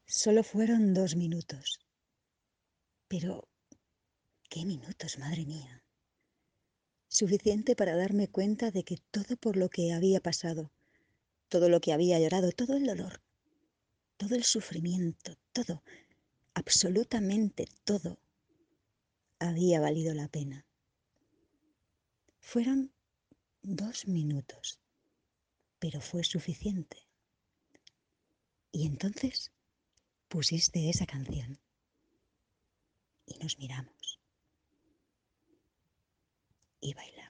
Solo fueron 2 minutos. Pero, ¿qué minutos, madre mía? Suficiente para darme cuenta de que todo por lo que había pasado, todo lo que había llorado, todo el dolor, todo el sufrimiento, todo, absolutamente todo, había valido la pena. Fueron 2 minutos, pero fue suficiente. Y entonces pusiste esa canción y nos miramos y bailamos.